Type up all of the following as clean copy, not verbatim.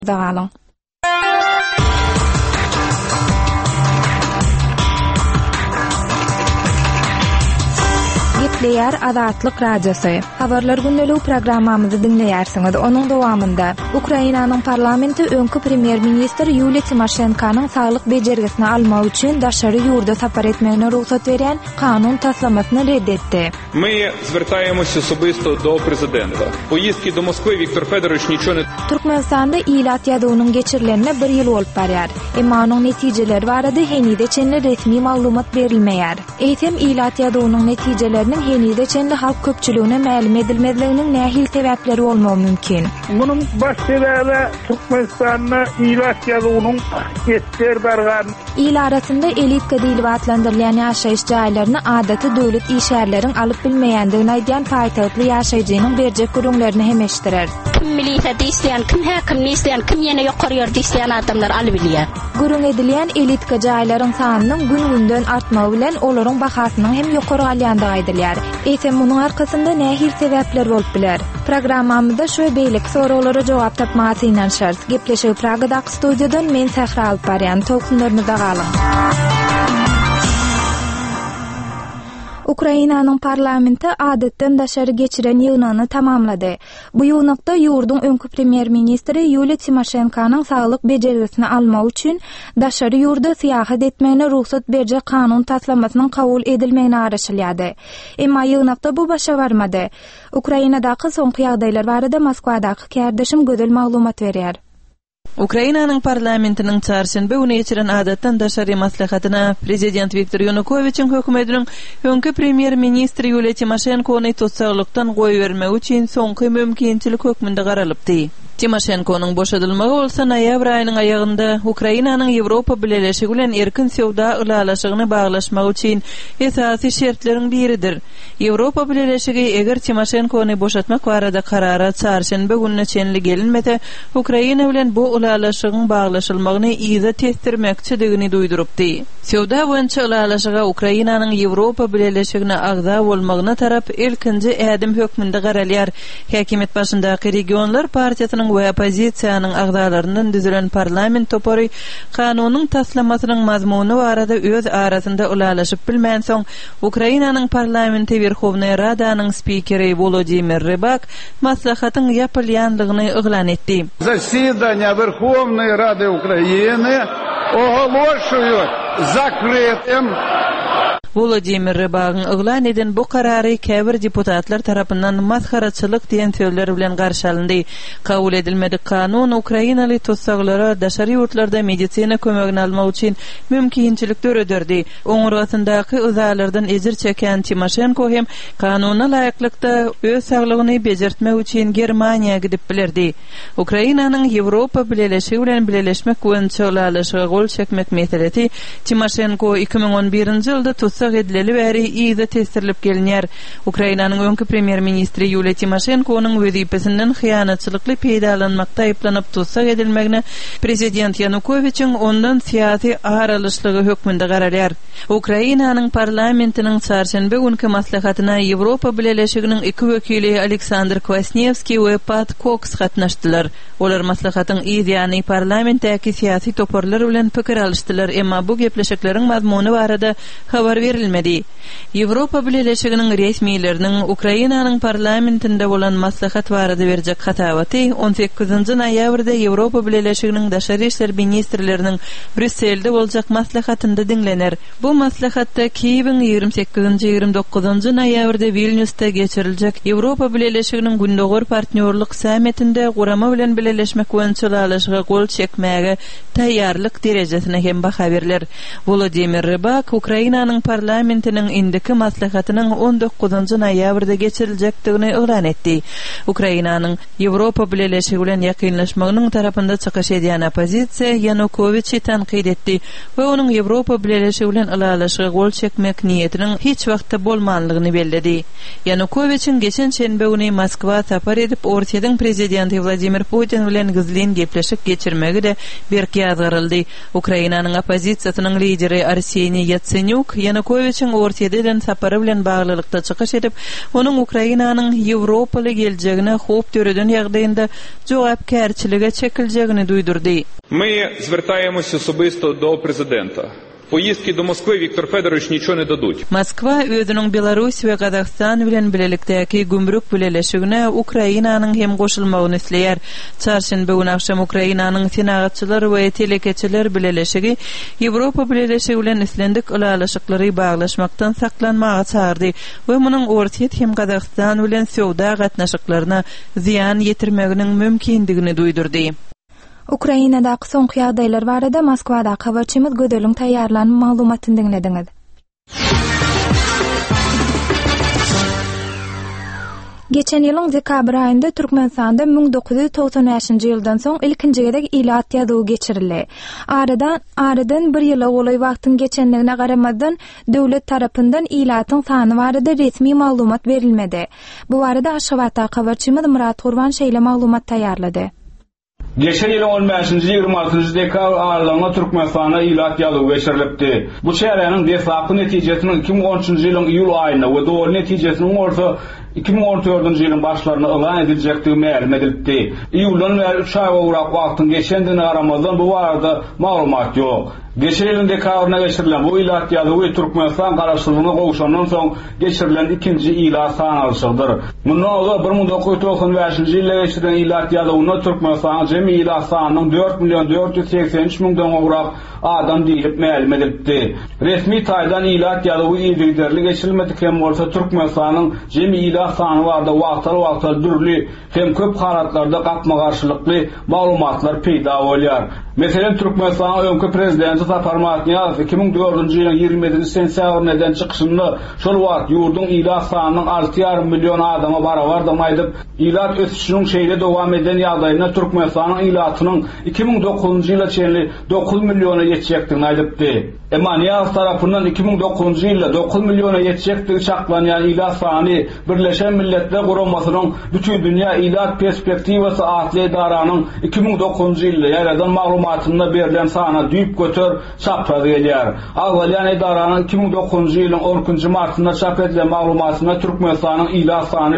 Dağalın. Gepleyer Azatlyk Radiosu. Habarlar gündeliği programmamyzy dinleýärsiňiz. Onuň dowamında Ukrainanyň parlamenti öňkü premier ministr Yulia Tymoshenkonyň saglyk bejergisini almak üçin daşary ýurda sapar etmegine ruhsat berýän kanun taslamasyny reddetdi. Ми звертаємося особисто до президента. Поїздки до Москви Віктор Федорович нічого не... Türkmenistanda ilat ýadygynyň geçirilerine 1 ýyl bolup barýar. Emma onuň netijeleri barada henide çenli resmi maglumat berilmeýär. Eýtem ilat ýadygynyň netijeleriniň henide çenli halk köpçüligine ma'lum edilmezliginiň nähil sebäpleri bolmagy mümkin. Bunun baş sebebi Türkmenistan'da ilat ýadygynyň geçer bargan. İl arasında elitka diýilip adlandyrylýan ýaşaýyş jaýlaryny adaty döwlet işgärleriň alyp bilmeýändigini aýdýan paýtagtly ýaşaýjynyň berjek gürüňlerini hemeşdirer. Kim milisiýa diýsen, kim häkim diýsen, kim ýene ýokarýar diýsen adamlar alyp bilýär. Gürüň edilýän elitka jaýlaryň sanynyň gün-günden artmagy bilen olaryň bahasynyň hem ýokary alýandygy aýdylýar. Eýsem munyň arkasynda nähil sebäpler bolup biler. Programmamyzda şu beýlik soralara jogap tapmagy inanşar. Gepleşip Pragada studiýadan men Sahra Alparyan tolkunlaryny Ukrainanyň parlamenti adatdan daşary geçiren ýygyny tamamlady. Bu ýygnykda ýurduň öňkü premier ministri Yulia Tymoshenkonyň saglyk bejergisini almak üçin daşary ýurda syýahat etmegine ruhsat berjek kanun taslamasynyň kabul edilmegine araşylýady. Emma ýygnykda bu başa barmady. Ukrainadaky soňky ýagdaýlar barada Moskwadaky kärdeşim gözel maglumat berýär. Ukrainanyň parlamentiniň çarşamba güni geçiren adatdan daşary maslahatyna prezident Viktor Yanukovyçyň hökümetiniň öňkü premier ministri Yulia Tymoshenkony tutsaglykdan goý bermek üçin soňky mümkinçilik hökmünde garalypdy. Tymoshenkonyň boşadylmagy bolsa noýabr aýynyň aýagynda Ukrainanyň Ýewropa bileşigi bilen erkin sowda ulalaşygyny baglaşmak üçin esasy şertleriň biridir. Ýewropa bileşigi eger Tymoshenkony boşatmak barada karara çarşamba gününe çenli gelinmese, Ukraina bilen bu ulalaşygyň baglaşylmagyny iýde testirmekçidigini duýdurupdy. Sowda boýunça ulalaşyga Ukrainanyň Ýewropa bileşigine agda bolmagyna tarap ilkinji ädim hökmünde garalýar. Häkimet başyndaky regionlar partiýasynyň we opozisiýanyň agdalaryndan düzülen parlament topary kanunyň taslamasynyň mazmuny barada öz arasynda ulalaşyp bilmän soň Ukrainanyň parlamenti Верховная Радanyň spikeri Володимир Рыбак maslahatyň ýapylýanlygyny yglan etdi. Заседание Верховной Рады Украины оголошую закрытым. Volodymyr Rybagyň yglan eden bu karary käbir deputatlar tarapyndan mazharaçylyk diýen söýler bilen garşalandy. Kabul edilmedik kanun Ukrainaly tutsaglara daşary ýurtlarda medisina kömegini almak üçin mümkinçilik döredirdi. Oňurgasyndaky uzalardan ejir çeken Tymoshenko hem kanuny laýyklykda öz saglygyny bejertmek üçin Germaniýa gidip bilerdi. Ukrainanyň Ýewropa bileşigi bilen bileşmek boýunça ulalaşyga gol çekmek meselesi Tymoshenko 2011-nji ýylda tutsak edileli bäri iýde testirlip gelinýär. Ukrainanyň öňkü premier ministri Yulia Tymoshenkonyň wezipesinden hyýanatçylykly peýdalanmakda aýplanyp tutsak edilmegine prezident Yanukovyçyň ondan syýasy aralyşlygy hökmünde garalýar. Ukrainanyň parlamentiniň çarşamba günkü maslahatyna Ýewropa bileşiginiň iki wekili Aleksandr Kwasniewski we Pat Cox gatnaşdylar. Olar maslahatyň ýa-ni parlamentdäki syýasy toparlar bilen pikir alışdylar, emma bu gepleşikleriň mazmuny barada habar verilmedi. Ýewropa bileşiginiň resmiýetleriniň Ukrainanyň parlamentinde bolan maslahat barada berjek hatawaty 18-nji noýabrda Ýewropa bileşiginiň daşary işler ministrleriniň Brüsselde boljak maslahatynda dinlener. Bu maslahatda 2028-29-njy noýabrda Vilniusda geçiriljek Ýewropa bileşiginiň gündogor partnerlik sammitinde gurama bilen bileşmek boýunça ulalaşyga gol çekmäge taýýarlyk derejesine hem baha beriler. Volodymyr Rybak Ukrainanyň parlamentiniň indiki maslahatynyň 19-njy noýabrda geçiriljekdigini yglan etdi. Ukrainanyň Ýewropa bileşigi bilen ýakynlaşmagynyň tarapynda çykyş edýän opozisiýa Yanukovyçy tanqid etdi we onuň Ýewropa bileşigi bilen ulalaşyga gol çekmek niýetiniň hiç wagtda bolmanlygyny belledi. Yanukovyçyň geçen şenbe güni Moskwa sapar edip Orsiýanyň prezidenti Vladimir Putin bilen gizlin gepleşik geçirmegi de berki ýazgaryldy. Ukrainanyň opozisiýasynyň lideri Arseniy Yatsenyuk Yanukovyçyň ortada eden sapary bilen baglylykda çykyş edip, onuň Ukrainanyň Ýewropaly geljegine hop töreden ýagdaýynda jogapkärçilige çekiljegini duýdurdy. Ми звертаємося особисто до президента. Поїздки до Москви Віктор Федорович нічого не дадуть. Moskwa özüniň Belarus we Gazagystan bilen bilelikdäki gümrük bileleşigine Ukrainanyň hem goşulmagyny isleýär. Çarşembe günü akşam Ukrainanyň senagatçylary we telekeçiler bileleşigi Ýewropa bileleşigi bilen islendik ulalaşyklary baglaşmakdan saklanmagy çağırdy we munyň ortaýet hem Gazagstan bilen sowda gatnaşyklaryna ziýan ýetirmeginiň mümkindigini duýdurdy. Ukrainadaky soňky ýagdaýlar barada Moskwada habarçymyz Gödeliň taýýarlanyp maglumatyny dinlediňiz. Geçen ýylyň dekabr aýynda Türkmenistanda 1995-nji ýyldan soň ilkinji gedek ilat ýazygy geçirildi. Aradan bir ýyla golay wagtyň geçenligine garamazdan döwlet tarapyndan ilatyň sany barada resmi maglumat berilmedi. Bu barada Aşgabatda habarçymyz Murat Gurban şeýle maglumat taýýarlady. Geçen ýylyň 15-nji 26-njy dekabr aralygynda Türkmenistana ilat ýazygy geçirilipdi. Bu şäheriniň defaqy netijesini 2013-njy ýylyň iýul aýynda we dowry netijesiniň orta 2014-njy ýylyň başlaryna elan ediljekdigi ma'lum edildi. Iýuldan bäri 3 aýga urak wagtyň geçendigine garamazdan bu barada maglumat ýok. Geçen ýylyň dekabrynda geçirilen bu ilat ýazygy Türkmenistan garaşdyrylygyna gowuşandan soň geçirilen ikinji ilat sanalyşydyr. Mundan öňe 1995-nji ýylda geçirilen ilat ýazygyna Türkmenistan jemi ilat sanynyň 4.483.000-dan urak adam diýilip ma'lum edildi. Resmi taýdan ilat ýazygy ýetirildi geçirilmedik hem bolsa Türkmenistanyň jemi ilat sany barada wagtlar dürli hem köp haratlarda gapma-garşylykly maglumatlar peýda bolýar. Meselen Türkmenistanyň öňkü prezidenti Sapar Matniýazow 2004-nji ýylyň 27-nji sentýabryndan çykyşynda şol wagt ýurdun ilat sanynyň 6,5 million adama barabar aýdyp, ilat ösüşiniň şeýle dowam eden ýagdaýynda Türkmenistanyň ilatynyň 2009-njy ýyla çenli 9 milliona ýetjekdigini aýdypdy. Emma Niýazow tarapyndan 2009-njy ýylda 9 milliona ýetjekdigi çaklanýan ilat sany Birleşen Milletler Guramasynyň bütün dünýä ilat perspektiwasy adly edaranyň 2009-njy ýylda ýaradan maglumatynda berilen sana düýp götür çapraz gelýär. Awalyan edaranyň 2009-njy ýylyň 12-nji martynda çap edilen maglumatyna Türkmenistanyň ilat sany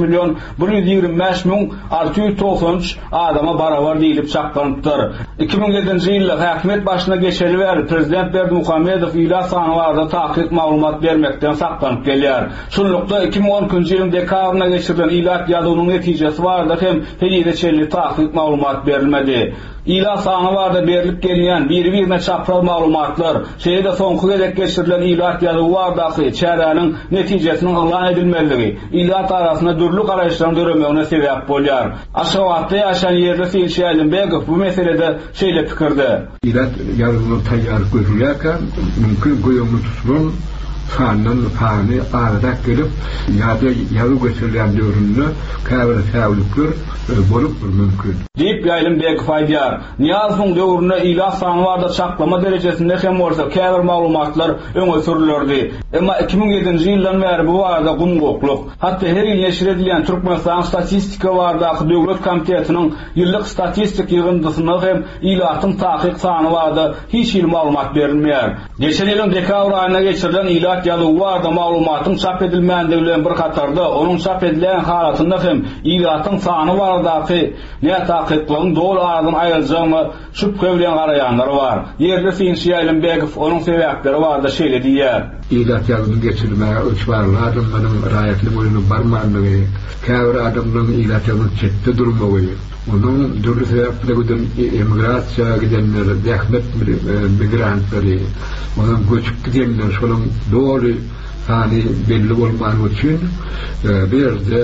5.125.693 adama barabar diýilip çaklanypdyr. 2007-nji ýylda häkimet başyna geçeli bäri prezident Berdimuhamedow ilat sany barada takyk maglumat bermekden saklanyp gelýär. Şunlukda 2012-nji ýylyň dekabrynda geçirilen ilat ýazygynyň netijesi barada hem heliçeli takyk maglumat berilmedi. İlat sany barada berilip gelýän bir-birine çapraz maglumatlar, şeýle soňky gedek geçirilen ilat ýazygy baradaky çäräniň netijesiniň elan edilmeligi ilat arasynda dürli garaýşlaryň döremegine sebäp bolýar. Aşgabatda ýaşaýan ýerli Seyşeýlim Begow bu meselede şeýle pikirde. İlat ýazygyny taýýar görülýärken mümkin goýumy tutulur. Fandan fani arada gelip ýazy geçirilen döwründe käbir täwlikler bolup mümkin. Diýip ýaýlym Begow aýdýar. Niýazowyň döwründe ilat sany barada çaklama derejesinde hem bolsa käbir maglumatlar öňe sürilýärdi. Emma 2007-nji ýyldan bäri bu barada gumgokluk. Hatda her ýyl neşir edilen Türkmenistan statistika baradaky döwlet komitetiniň ýyllyk statistik ýygyndysyna hem ilatyň takyk sany barada hiç ýyl maglumat berilmeýär. Geçen ýylyň dekabr aýyna geçirilen ilat ýazygy barada maglumatyň çap edilmänligi bilen bir katarda onuň çap edilen halatynda hem ilatyň sany baradaky näme takyklaryň dol aradan aýyljygyny şüphe bilen garaýanlar bar. Ýerli Seyşeýlim Begow onuň sebäpleri barada şeýle diýär. İlat ýazygyny geçirmäge ölçbarly adamlaryň raýatly boýuny barmanlygy, käbir adamlaryň ilat ýazyny çetde durmagy, onuň dürli sebäplerden emigrasiýa gidenler, dähmet migrantlary, onuň göçüp gidenler şolaryň doly sany belli bolmany üçin berde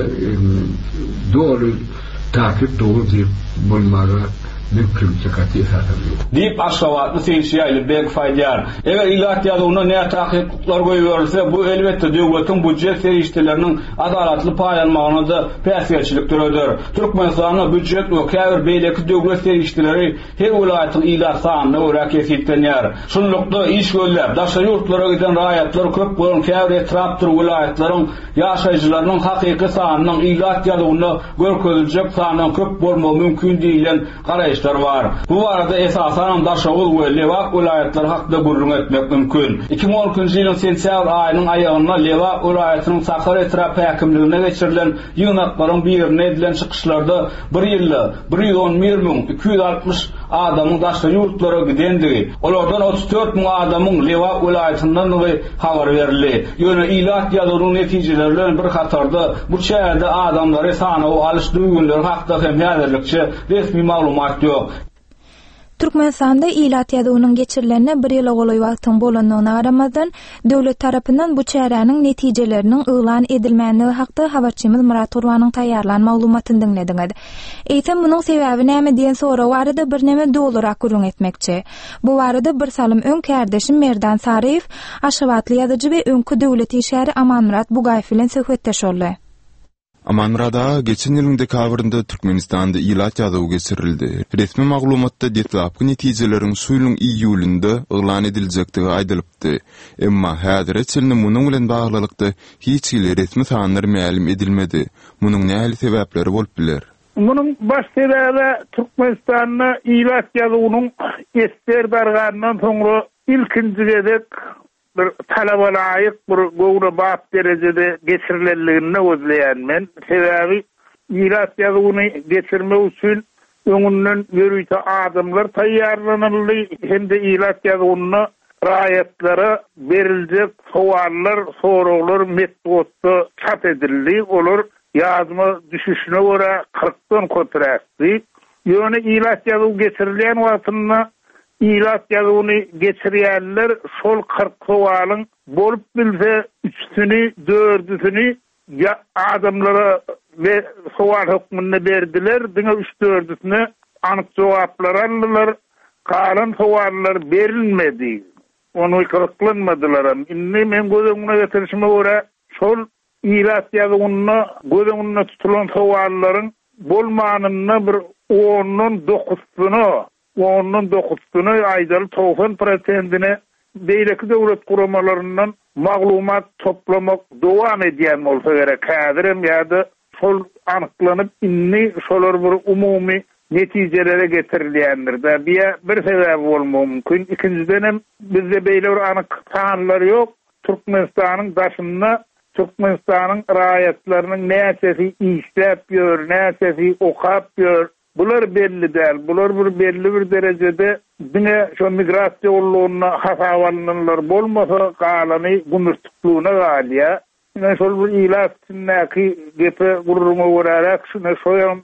doly takip doğru diýip bolmagy mümkin diýip Aşgabatly Seyşeýlim Begow aýdýar. Eger ilat ýazygyna näme takyplar goýulsa, bu elbetde döwletiň budjet serişdeleriniň adalatly paýlanmagyna da päsgerçilik türedir. Türkmenistanyň budjet we käbir beýleki döwlet serişdeleri her welaýatyň ilat sanyny örak esitlenýär. Şunlukda iş göller, daşary ýurtlara giden raýatlar köp bolan käbir etrapdyr welaýatlaryň ýaşaýjylarynyň hakyky sanynyň ilat ýazygyna görkezüljek sanyň köp bolmagy mümkin diýilen garaýş süreçler var. Bu arada esasen Daşoğul we Lewak vilayetleri hakda gurrun etmek mümkün. 2012-nji ýylyň sentyabr aýynyň aýagyna Lewak vilayetynyň Sakar etrapy häkimligine geçirilen ýygnatlaryň birine edilen çykyşlarda 1 ýylda 111.260 adamyň daşly ýurtlara gidendigi, olardan 34.000 adamyň Lewak vilayetyndan habar berildi. Ýöne ilat ýazynyň netijeleri bilen bir hatarda bu şäherde adamlary sany o alışdyğı günler hakda hem häzirlikçe resmi maglumat ýok. Türkmenistanda ilat ýazynyň geçirilenine 1 ýyla goly wagtyň bolanyna garamazdan döwlet tarapyndan bu çäräniň netijeleriniň ýylan edilmänligi hakda habarçymyz Murat Turwanyň taýýarlan maglumatyny dinlediňiz. Eýsem munyň sebäbi näme diýen soraw barada bir näme dolarak gurrun etmekçi. Bu barada bir salym öň kärdeşim Merdan Saryýew, Aşgabatly ýazyjy we öňkü döwlet işgäri Amanmurat Bugaýew bilen söhbetdeş boldy. Amanmurada geçen ýylyň dekabrynda Türkmenistanda ilat ýazygy geçirildi. Resmi maglumatda detlapky netijeleriň suýlyň iýulynda ýylan ediljekdigi aýdylypdy. Emma häzir çylny munyň bilen baglykda hiç ýyly resmi sanlar ma'lum edilmedi. Munyň näme sebäpleri bolup biler? Munyň baş sebebi Türkmenistanda ilat ýazynyň ester bargandan soňra ilkinji gedek bir talaba laýyk bir gowra bap derejede geçirilenligini özleýänmen. Sebäbi ilat ýazyny geçirmek üçin öňünden ýörüýte adamlar taýýarlanyldy. Hende ilat ýazynyny raýatlary beriljek sowallar, sorawlar metodda çap edildi. Olar ýazma düşüşine görä 40-dan kötüräkdi. Ýöne ilat ýazyny geçirilen wagtynda ilat ýazyny geçirýänler şol 40 sowalyň bolup bilse 3-süni, 4-süni adamlara ve sowal hukmyny berdiler. Diňe 3-4-süni anyk jogaplar aldylar. Kalan sowallar berilmedi. Onu kırıklanmadılar. Inni men gözümüne getirişime göre şol ilat ýazyny gözümüne tutulan sowallaryň bolmanyny bir 10-9-syny aýdaly 90%-ine beýleki döwlet guramalaryndan maglumat toplamak dowam edýän bolsa gerek. Häzirem ýa-da şol anyklanyp inni şolar bir umumy netijelere getirilýändir. Bir sebäbi bolmagy mümkin. Ikinjidenem bizde beýle bir anyk sanlar ýok. Türkmenistanyň daşynda Türkmenistanyň raýatlarynyň näçesi işläp ýör, näçesi okap ýör. Bular belli däl. Bular bir belli bir derejede diňe şo migrasiýa ýollugyna hasablananlar bolmasa galany gümürtükligine galýa. Ine şol bir ilatynäki gepe gurruma görärek şuna şoýam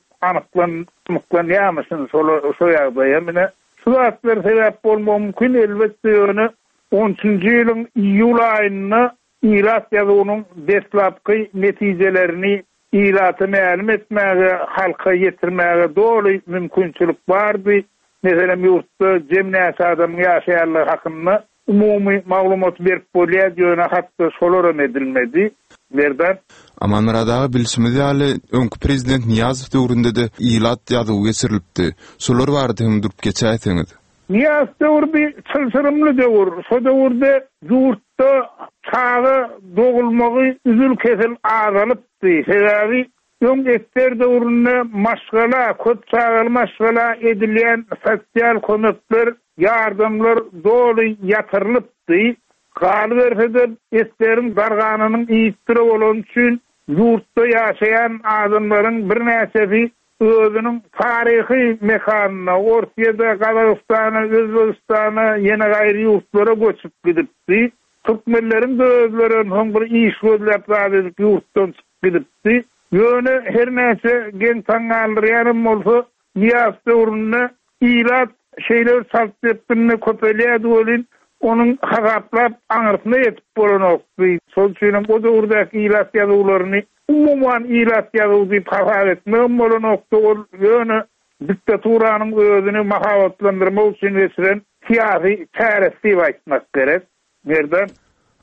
anyklanýarmyşyn şo ýagdaýa mine şu atlar sebäp bolmagy mümkin. Elbetde ýöne 10-njy ýylyň iýul aýyna ilat ýazynyň deslapky netijelerini ilatı ma'lum etmäge, halka ýetirmäge doly mümkinçilik bardy. Meselem ýurtda jemnäçe adam ýaşaýanlar hakynda umumy maglumat berip bolýar ýöne hatda şolara edilmedi. Berden Amanmuradagy bilişimiz ýaly öňkü prezident Niýazow döwründe de ilat ýazygy geçirilipdi. Şolar barada hem durup geçäýsiňiz. Niýazow döwrü çylsyrymly döwür. Şo döwürde ýurtda çağı dogulmagy üzül kesel azalypdy. Sebäbi öň ester döwründe maşgala, köp çağıly maşgala edilýän sosial konuklar, ýardamlar doly ýatyrylypdy. Galy berse esteriň barganynyň iýitdiri bolan üçin ýurtda ýaşaýan adamlaryň bir näçesi özünün tarihi mekanyna, Ortaýada, Gazagystana, Özbegistana, ýene gaýry ýurtlara göçüp gidipdi. Türkmenleriň de özleriniň hoň bir iş gözläp edip ýurtdan çykyp gidipdi. Ýöne her näçe gen taňalyrýarym bolsa, Niýazow döwründe ilat şeýler saltypdyny köpelýär bolyn, onuň hagaplap aňyrtyna ýetip bolanokdy. Şol üçin o döwürdäki ilat ýazylaryny umuman ilat ýazygy diýip kabul etmem bolanokdy. Ol ýöne diktaturanyň özüni mahabatlandyrmak üçin geçiren siýasy çäresi diýip aýtmak gerek. Nerden?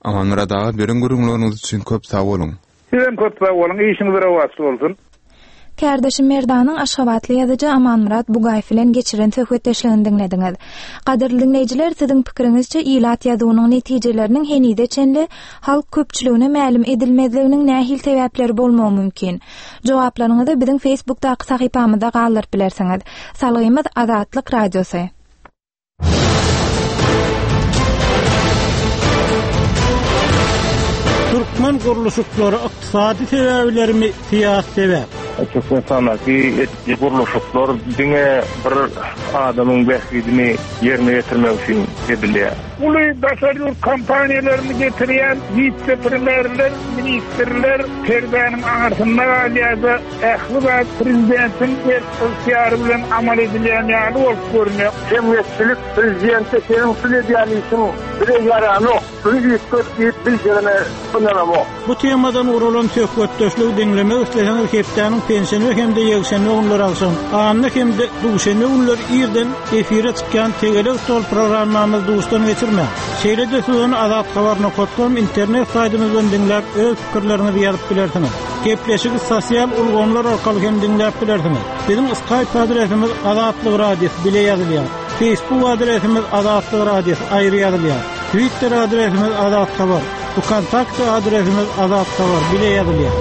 Amanmuradagy beren gurulmagyňyz üçin köp sag bolun. Sizem köp sag bolun, işiniz rast bolsun. Kärdeşim Merdanyň Aşgabatly ýazyjy Amanmurat Bugaýew bilen geçiren söhbetdeşligini diňlediňiz. Gaderli dinleýijiler, siziň pikiриňizçe ilat ýazywynyň netijeleriniň henide çenli halk köpçüligine ma'lum edilmezliginiň nähil sebäpleri bolmagy mümkin? Jogaplaryňyzy biziň Facebookdaky sahypamyzda galdyryp bilersiňiz. Salgymyz Azatlyk Radiosy. Türkmen guruluşukları iqtisadi sebäplerimi siyasi sebäp? Çok insanlar ki guruluşuklar dünya bir adamın behdini yerine getirmek için ediliyor. Ulu başarılı kampanyalarını getiren vice-premierler, ministerler perdenin arasında aliyada ehli ve prezidentin ihtiyarı bilen amal edilen yani olup görünüyor. Cemiyetçilik prezidente senin söylediğin bile yaranı o. Bu temadan urulan söhbetdeşlik dinlemek isterseniz hepdäniň pensiýany hem de ýegseni oňlar alsam. Anny hem de duşeny oňlar ýerden efire çykýan tegelik stol programmamyzy duşdan geçirmek. Şeýlede suwun Azat habarny.com internet saýtymyzdan dinläp öz pikirlerinizi ýazyp bilersiňiz. Gepleşigi sosial ulgamlar orkaly hem dinläp bilersiňiz. Bizim Skype adresimiz Azatlyk Radios bile ýazylýar. Facebook adresimiz Azatlyk Radios aýry ýazylýar. Twitter adresimiz Azat Habar. Bu kontakt adresimiz Azat Habar bile ýazylýar.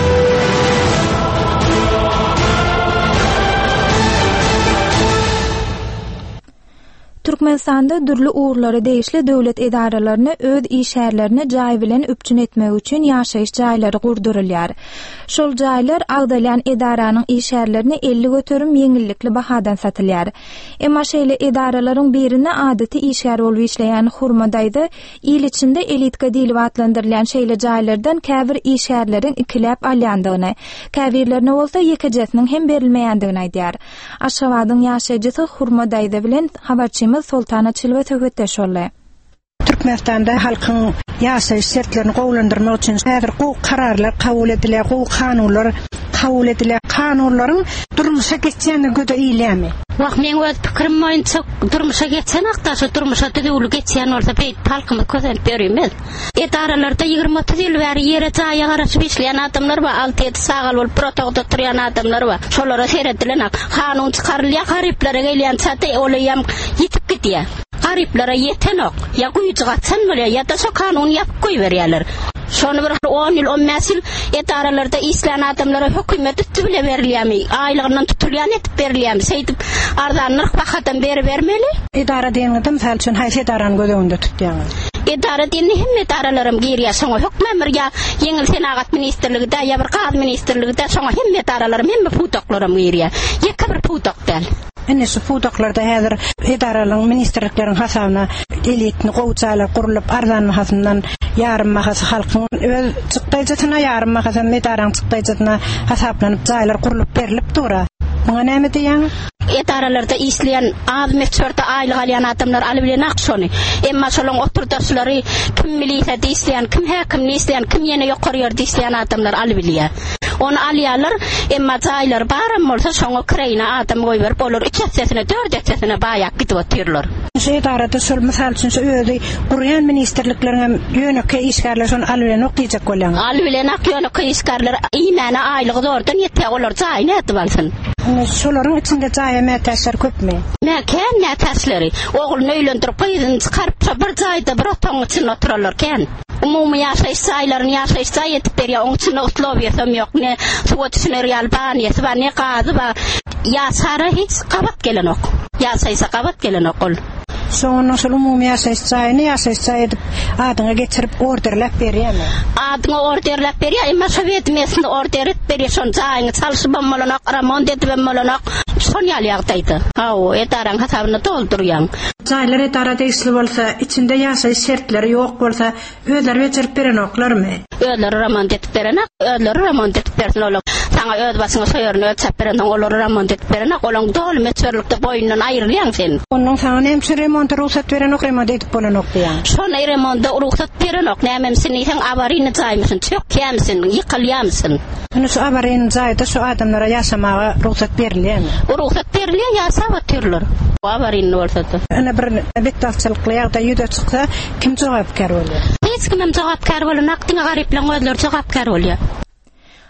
Türkmenistanda dürli uğurları değişli döwlet edaralaryny öz işärlerini jaý bilen öpçün etmek üçin ýaşaýyş jaýlary gurdurulýar. Şol jaýlar agdalyan edaranyň işärlerini 50 götürüm ýeňillikli bahadan satylýar. Emma şeýle edaralaryň birine adaty işär bolup işleýän Hurmadaýda ýyl içinde elitka diýilip atlandyrylýan şeýle jaýlardan käbir işärleriň ikilap alýandygyny, käbirlerine bolsa ýekejesiniň hem berilmeýändigini aýdýar. Aşgabatyň ýaşaýjysy Hurmadaýda bilen habarçy Sultana Çilwe töhütdeş boldy. Türkmenistanda halkyň ýaşaýyş şertlerini gowlandyrmak üçin häzir kararlar kabul edilýär, kanunlar kabul edilýär. Kanunlaryň durmuşa geçýäni göde iýlemi. Waq men öz pikirim boýunça durmuşa geçen aqtaşy durmuşa düzgün geçýän bolsa beýt halkymy közenip berýärmi? Edaralarda 20-30 ýyl bäri ýere jaýa garaşyp işleýän adamlar bar, 6-7 sagal bolup protokda turýan adamlar bar. Şolara seredilýän kanun çykarylýar, gariplere gelýän çaty olaýam ýitip gitýär. Gariplere yetenok, ya güýçe gatsan bolýar, ya da şo kanun ýapyp goýberýärler. Şonu bir 10 ýyl 15 ýyl edaralarda isleýän adamlara hökümet üstüne berilýärmi? Aýlygyndan tutulýan etip berilýärmi? Seýdip ardan nırk bahadan bermeli? Edara diýende misal üçin haýsy edarany gözeginde tutýar? Edara diýende hem edaralaryň girýär, şoňa hökmen bir ýeňil senagat ministerliginde ýa bir gaz ministerliginde şoňa hem edaralaryň hem putoklaryň girýär. Ýeke bir putok däl. Ene şu putoklarda häzir edaralyň ministerlikleriň hasabyna elitni gowçalar gurulyp ardan hasyndan ýarym mahasy halkyň öz çykdaýjatyna ýarym mahasy edaraň çykdaýjatyna hasaplanyp jaýlar gurulyp berilip dura. Buňa näme diýen? Edaralarda işleyen az meçhörde aylyk alýan adamlar alybilen akşony. Emma şolaň oturdaşlary kim milisiýada işleyen, kim häkimli işleyen, kim ýene ýokarýar işleyen adamlar alybilýär. Onu alýarlar, emma jaýlar baram bolsa şoňa kireyne adam goýberip olar 3 hessesine 4 hessesine baýak gidip oturlar. Şu edarada şol misal üçin şu öýdi gurýan ministerliklerine ýönekli işgärler şonu alybilen okdyjak bolýan. Alybilen ýönekli işgärler iýmene aýlygy zordan ýetýär olar jaýyny etip alsyn. Şolaryň içinde jaýa mätäşler köpmi? Mäken mätäşleri. Oğlunu öýlendirip gyýdyn çykaryp bir jaýda bir otaň içinde oturarlarken umumy ýaşaýyş jaýlaryny ýaşaýyş jaý etip berýär. Oň içinde otlaw ýetem ýok, ne suwatçyny Albaniýa, ne gazy ba ýaşara hiç gabat gelen ok. Ýaşaýsa gabat gelen ok. Sonra şol umumy ýaşaýyş jaýyny ýaşaýyş jaý edip adyňa geçirip orderläp berýärmi? Adyňa orderläp berýär, emma Sowet mesinde order edip berýär, şol jaýyny çalyşyp bolmanak, remont edip bolmanak. Şol ýalyagdaýdy. O edaraň hasabyny doldurýan. Jaýlar edarada işli bolsa, içinde ýaşaýyş şertleri ýok bolsa, özleri geçirip beren oklarmy? Özleri remont edip berenak, özleri remont edip bersin olar. Saňa öz basyňa soýaryny ölçäp berenak, olar remont edip berenak, olaň dol meçhörlikde boýundan aýrylýan sen. Onuň saňa näme remont ruhsat beren ok remont edip bolan ok diýär. Şonu remonda ruhsat beren ok, näme seni sen awaryny jaýmyşyn, çökýämsin, ýykylýamsyn. Ýani şu awaryny jaýda şu adamlara ýaşamaga ruhsat berilýärmi? Ruhsat berilýär, ýaşap oturlar. Awaryny bolsa-da. Ana bir betdalçylykly ýagda ýüde çyksa, kim jogapkar bolýar? Hiç kim jogapkar bolan, akdyňa garyplan özleri jogapkar bolýar.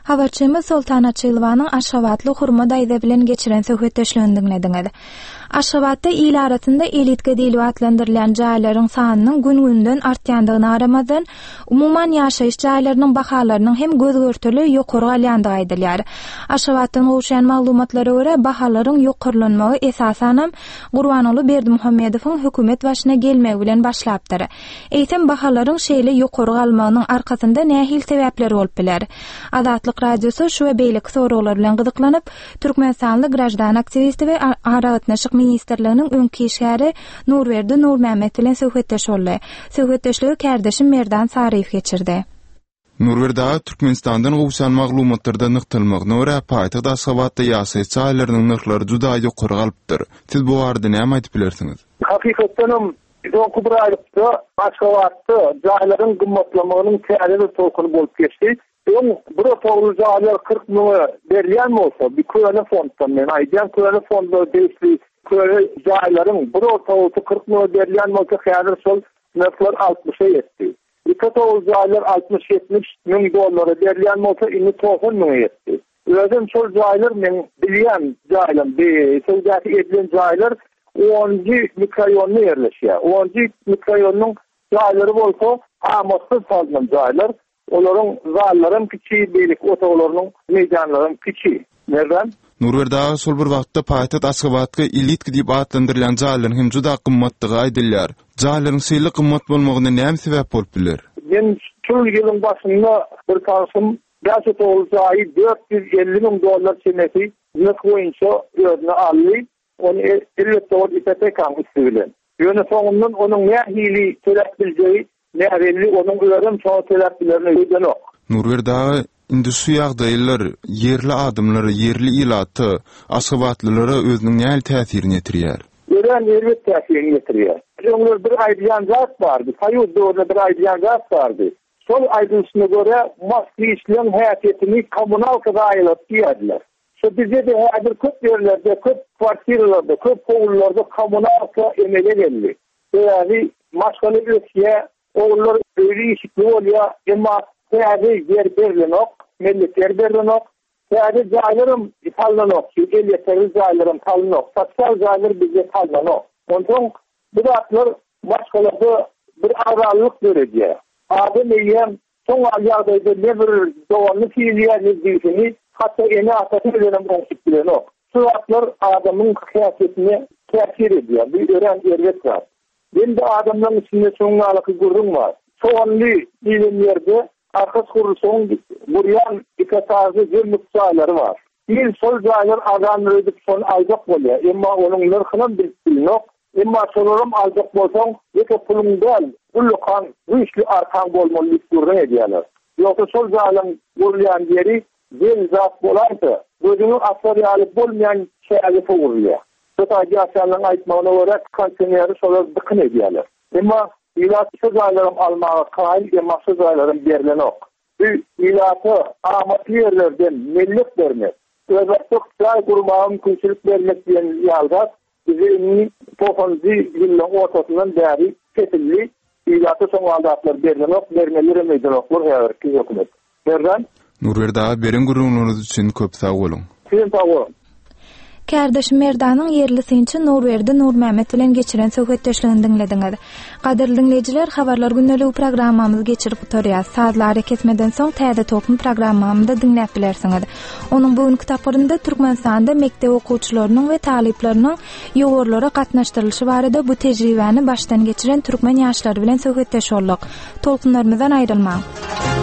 Habarçymyz Sultana Çylwanyň Aşgabatly Hurma daýza bilen geçiren söhbetdeşligini dinlediňiz. Aşgabatda il arasynda elitge diýilip atlandyrylan jaýlaryň sanynyň gün-günden artýandygyna garamazdan umuman ýaşaýyş jaýlarynyň bahalarynyň hem gözgörtüli ýokary galýandygy aýdylýar. Aşgabatdan gowşan maglumatlara görä bahalaryň ýokarlanmagy esasanam Gurbanoğlu Berdimuhammedowyň hökümet başyna gelmegi bilen başlapdyr. Eýtem bahalaryň şeýle ýokary galmagynyň arkasynda nähil sebäpleri bolup biler. Azatlyk radiosu şu we beýlik soralar bilen gyzyklanyp Türkmenistanly grajdan aktivisti we Aragatnaşyk ministrliginiň öňki işgäri Nurberdi Nurmämet bilen söhbetdeş boldy. Söhbetdeşligi kardeşim Merdan Saryf geçirdi. Nurberda Türkmenistandan gowşan maglumatlarda nykdylmagyna görä paýtagyt Aşgabatda ýaşaýyş jaýlarynyň narhlary juda ýokary galypdyr. Siz bu barada näme aýdyp bilersiňiz? Hakykatdanam Dokubraylıkta Aşgabatda jaýlaryň gymmatlamagynyň täze tolkuny bolup geçdi. Bu toğlu jaýlar 40 000 berilýän bolsa, bir köýne fonddan men aýdýan köýne fondda deýsli köýne jaýlaryň bu toğlu 40 000 berilýän bolsa, häzir şol narhlar 60'a ýetdi. İki toğlu jaýlar 60-70 000 dollara berilýän bolsa, indi 90 000 ýetdi. Özüm şol jaýlar men bilýän jaýlar, söwgäti edilen jaýlar 10-njy mikroraýonda ýerleşýär. 10-njy mikroraýonyň jaýlary bolsa, amatsız salynan jaýlar. Olaryň zallaryň kiçi beýlik otoglarynyň meýdanlaryň kiçi. Nerden? Nurberda sol bir wagtda paýtagyt Aşgabatga elit diýip atlandyrylan jaýlaryň hem juda gymmatlygy aýdylýar. Jaýlaryň şeýle gymmat bolmagyna näme sebäp bolup biler? Men şu ýylyň başynda bir taşym gaýta toljaý 450 000 dollar çemeti ýok boýunça ýerine aldy. Onu elbetde ipoteka üstüne. Ýöne soňundan onuň nähili törek biljeği näherli onuň öýrem çoğu teläplerini öýdenok. Nurberda indi şu ýagdaýlar yerli adamlary, yerli ilaty, Aşgabatlylara özüniň näme täsirini ýetirýär? Öýren elbet täsirini ýetirýär. Şoňlar bir aýdýan zat bardy, haýat döwründe bir aýdýan zat bardy. Şol aýdyşyna görä Moskwa işleň häýatini kommunalka gaýlap diýerler. Şu bizde de häzir köp ýerlerde, köp kwartiralarda, köp howullarda kommunalka emele geldi. Yani maşgaly öýe oğullar öyle işitli oluyor ama täze yer berilenok, millet yer berilenok, täze jaýlarym talanok, elýetleri jaýlarym talanok, sotsial jaýlar bizde talanok. Ondan bu atlar başgalarda bir aralyk berýär. Adam eýem soň ýagdaýda ne bir dowamly fiiliyet diýsini, hatda ene atasy bilen bolşyp bilenok. Şu atlar adamyň hyýatine täsir edýär. Bir ören ýerget var. Bende adamların içinde çoğunluğalıkı gurrum var. Çoğunluğu bilen yerde arka kuruluşun buryan ikatazı bir mutsaları var. Bir sol jaýlar adamları edip son alacak oluyor. Ama onun nırkının bilsin yok. Ama sorurum alacak bolsaň, ýeke pulundan ullukan, güýçli arkan bolmalyk gurrun edýärler. Ýoksa sol jaýlaryň gurulýan ýeri gel zat bolarsa, gözüňi asary alyp bolmayan şeýle gurulýar. Sotagy aşaryň aýtmagyna görä konteneri şolar dıkyn edýärler. Emma ilaty jaýlarym almagy kaýl, emma jaýlarym berilenok. Bu ilaty amatly ýerlerden millet bermek, özerlik jaý gurmagy mümkinçilik bermek diýen ýalda bizi 90-njy ýylyň ortasyndan bäri kesilli ilaty soňaldatlar berilenok, bermeleri meýdanoklar häzirki hökümet. Nerden? Nurberda beren gurulmagyňyz üçin köp sag bolun. Siz sag bolun. Kardeşim Merdanyň yerlisi üçin Nurberdi Nurmämet bilen geçiren söhbetdeşligini dinlediňiz. Gaderli dinleyijiler, habarlar günnelik programmamyzy geçirip oturýar. Saatlary kesmeden soň täze topun programmamyzda dinläp bilersiňiz. Onuň bugünkü taparynda Türkmenistanda mektep okuwçylarynyň we talipleriniň ýogorlara gatnaşdyrylyşy barada bu tejribäni başdan geçiren türkmen ýaşlary bilen söhbetdeş boldyk. Tolkunlarymyzdan aýrylmaň.